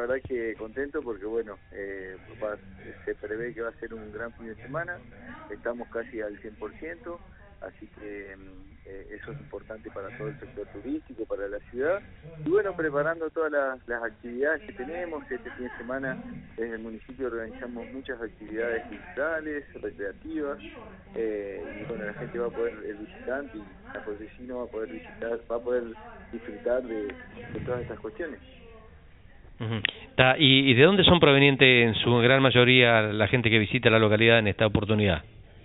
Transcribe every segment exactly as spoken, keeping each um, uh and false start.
verdad que contento porque bueno, eh, va, se prevé que va a ser un gran fin de semana, estamos casi al cien por ciento, así que eh, eso es importante para todo el sector turístico, para la ciudad, y bueno, preparando todas las, las actividades que tenemos. Este fin de semana desde el municipio organizamos muchas actividades culturales, recreativas, eh, y bueno, la gente va a poder, el visitante y el vecino va a poder visitar, va a poder disfrutar de, de todas estas cuestiones. Uh-huh. Ta, ¿y, ¿Y de dónde son provenientes en su gran mayoría la gente que visita la localidad en esta oportunidad?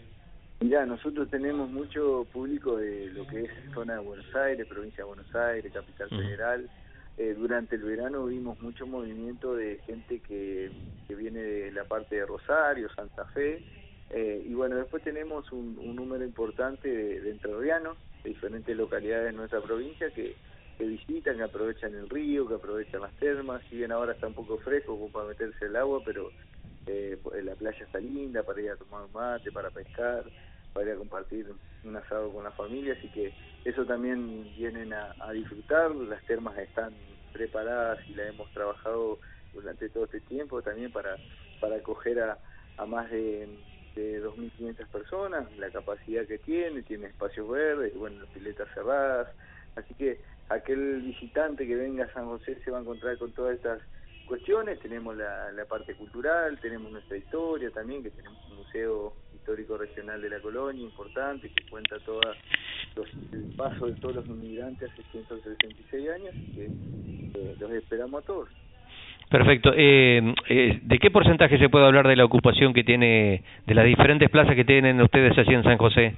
Mirá, nosotros tenemos mucho público de lo que es zona de Buenos Aires, provincia de Buenos Aires, Capital Uh-huh. Federal. Eh, durante el verano vimos mucho movimiento de gente que, que viene de la parte de Rosario, Santa Fe, eh, y bueno, después tenemos un, un número importante de, de entrerrianos, de diferentes localidades de nuestra provincia que, que visitan, que aprovechan el río, que aprovechan las termas. Si bien ahora está un poco fresco como para meterse el agua, pero eh, la playa está linda para ir a tomar un mate, para pescar, para ir a compartir un asado con la familia, así que eso también vienen a, a disfrutar. Las termas están preparadas y las hemos trabajado durante todo este tiempo también para, para acoger a, a más de, de dos mil quinientas personas, la capacidad que tiene, tiene espacios verdes, bueno, piletas cerradas, así que aquel visitante que venga a San José se va a encontrar con todas estas cuestiones. Tenemos la, la parte cultural, tenemos nuestra historia también, que tenemos un museo histórico regional de la colonia importante que cuenta toda los, el paso de todos los inmigrantes hace ciento sesenta y seis años, y que eh, los esperamos a todos. Perfecto. Eh, eh, ¿De qué porcentaje se puede hablar de la ocupación que tiene, de las diferentes plazas que tienen ustedes allí en San José?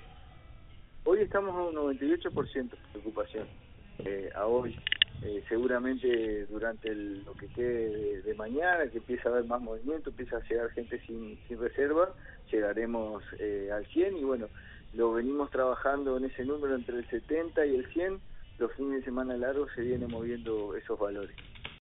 Hoy estamos a un noventa y ocho por ciento de ocupación, eh, a hoy. Eh, seguramente durante el, lo que quede de, de mañana, que empieza a haber más movimiento, empieza a llegar gente sin, sin reserva, llegaremos eh, al cien, y bueno, lo venimos trabajando en ese número entre el setenta y el cien. Los fines de semana largos se vienen moviendo esos valores.